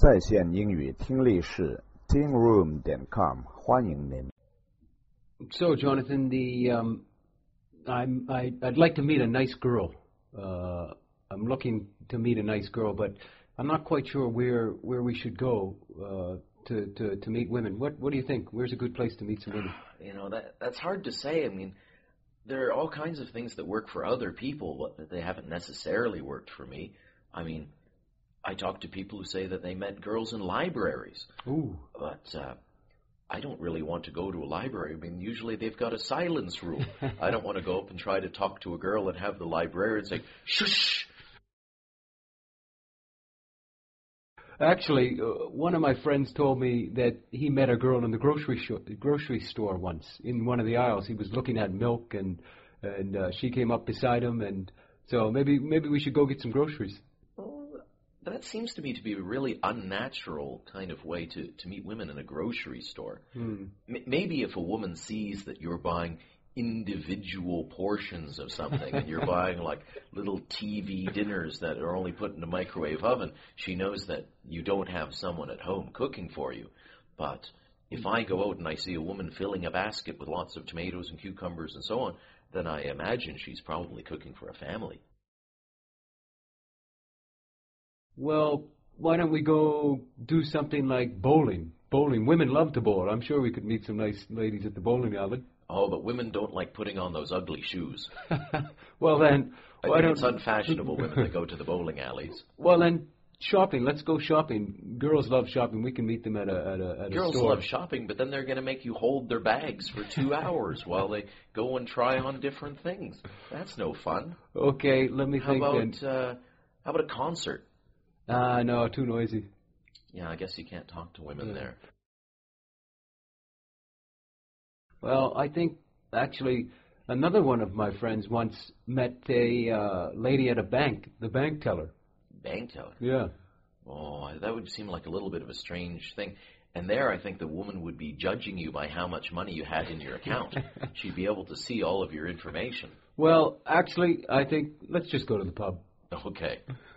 在线英语听力室 tingroom.com 欢迎您。 So, Jonathan, I'd like to meet a nice girl. I'm looking to meet a nice girl, but I'm not quite sure where we should go to meet women. What do you think? Where's a good place to meet some women? You know, that's hard to say. I mean, there are all kinds of things that work for other people, but they haven't necessarily worked for me. I mean, I talk to people who say that they met girls in libraries. Ooh. But I don't really want to go to a library. I mean, usually they've got a silence rule. I don't want to go up and try to talk to a girl and have the librarian say, shush. Actually, one of my friends told me that he met a girl in the grocery store once. In one of the aisles, he was looking at milk, and she came up beside him, and so maybe we should go get some groceries. Well, that seems to me to be a really unnatural kind of way to meet women in a grocery store. Maybe if a woman sees that you're buying individual portions of something and you're buying like little TV dinners that are only put in a microwave oven, she knows that you don't have someone at home cooking for you. But if I go out and I see a woman filling a basket with lots of tomatoes and cucumbers and so on, then I imagine she's probably cooking for a family. Well, why don't we go do something like bowling? Bowling. Women love to bowl. I'm sure we could meet some nice ladies at the bowling alley. Oh, but women don't like putting on those ugly shoes. Well, then, I think it's unfashionable women to go to the bowling alleys. Well, then, shopping. Let's go shopping. Girls love shopping. We can meet them at a Girls store. love shopping, but then they're going to make you hold their bags for 2 hours while they go and try on different things. That's no fun. Okay, let me think then. How about a concert? No, too noisy. Yeah, I guess you can't talk to women there. Well, I think, actually, another one of my friends once met a lady at a bank, the bank teller. Bank teller? Yeah. Oh, that would seem like a little bit of a strange thing. And there, I think the woman would be judging you by how much money you had in your account. She'd be able to see all of your information. Well, actually, I think, let's just go to the pub. Okay.